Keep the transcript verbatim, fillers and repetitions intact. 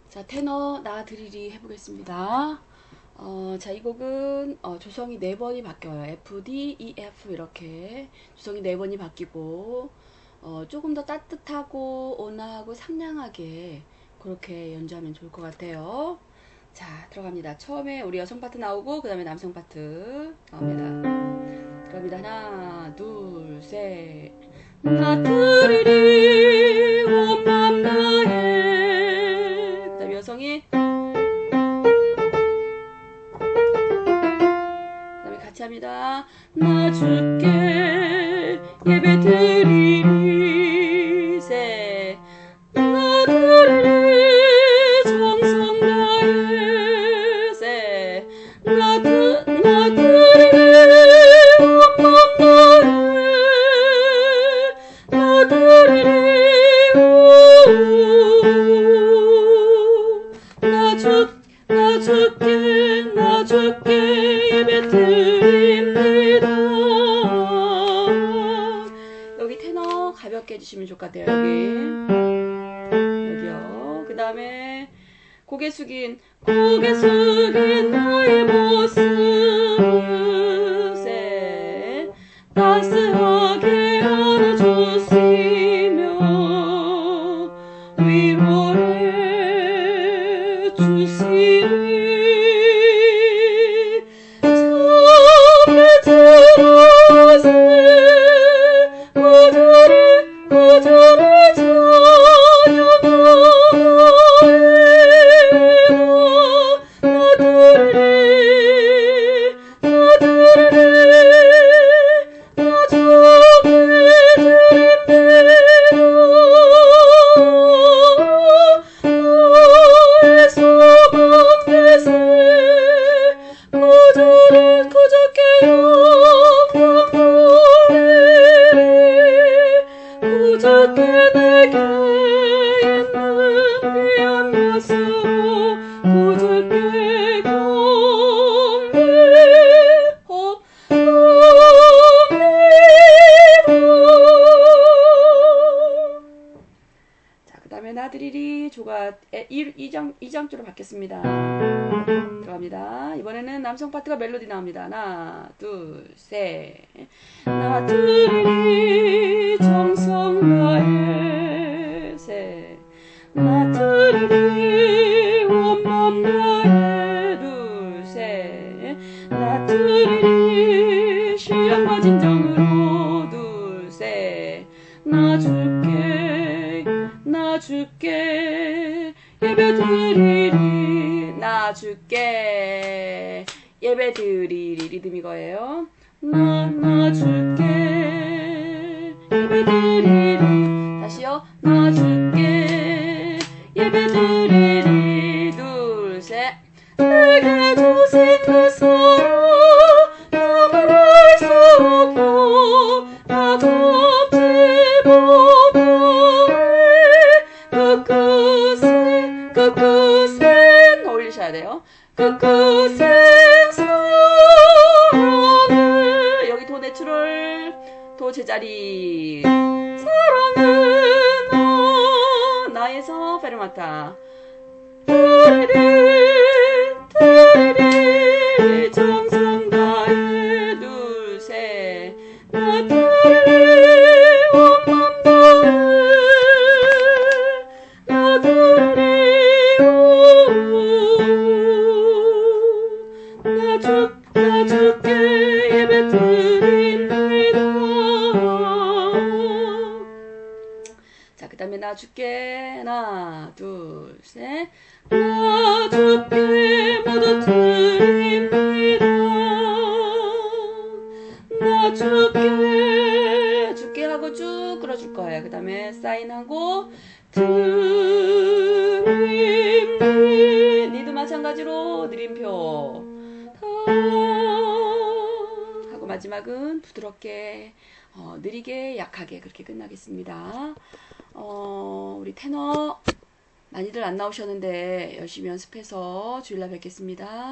자, 테너 나 드리리 해보겠습니다. 어, 자, 이 곡은 어, 조성이 네 번이 바뀌어요. F, D, E, F 이렇게 조성이 네 번이 바뀌고 어, 조금 더 따뜻하고 온화하고 상냥하게 그렇게 연주하면 좋을 것 같아요. 자, 들어갑니다. 처음에 우리 여성 파트 나오고 그 다음에 남성 파트 나옵니다. 들어갑니다. 하나, 둘, 셋. 나 드리리 원맘 나의. 그 다음에 여성이 그 다음에 같이 합니다. 나 주께 예배 드리리. 셋. 나 드리리 정성 다해. 셋. 나 드, 나 드리리 온맘 다해. 나 드리리 오. 나 주, 나 주께, 나 주께 예배 드립니다. 여기 테너 가볍게 해주시면 좋을 것 같아요. 여기 여기요. 그 다음에 고개 숙인 고개 숙인 나의 모습. 셋. 따스하게 안아주시며 위로해 주시니 잠에 들어세 구주를 구주를 찬양하에도 나들리 나들리 나 주께 드립니다. 나의 소망 되세 구주를 구주께 영광 돌리리 구주께 내게 있는 귀한 것으로 구주께 경배 자, 그 다음에 나드리리 조가 이 장, 이 장조로 바뀌었습니다. 들어갑니다. 이번에는 남성 파트가 멜로디 나옵니다. 하나, 둘, 셋. 나드리리 정성 다해. 셋. 나드리리 온맘 다해. 둘, 셋. 나드리리 신령과 진정으로. 둘, 셋. 나 주께 나 주께 예배 드리리. 나 주께 예배 드리리. 리듬 이거예요. 나, 나 주께 예배 드리리. 다시요. 나 주께 예배 드리리. 둘, 셋. 내게 주신 그 사랑 나만 알 수 없고 나 갚지 못해 그 끝에 그 끝에 올리셔야 돼요. 그 끝에 사랑을 여기 도 내추럴 도 제자리 사랑은 나 나에서 페르마타 드리리 드리리 정성 다해. 둘, 셋. 나 드리리 온맘 다해. 나 드리리 오. 나 주, 나 주께 예배 드립니다. 자, 그 다음에 나 주께 하나, 둘, 셋. 나 주께 모두 드립니다. 나 주께 주께 하고 쭉 끌어줄 거예요. 그 다음에 사인하고 드립니다. 니도 마찬가지로 느림표 하고 마지막은 부드럽게 어, 느리게 약하게 그렇게 끝나겠습니다. 어, 우리 테너 많이들 안 나오셨는데 열심히 연습해서 주일날 뵙겠습니다.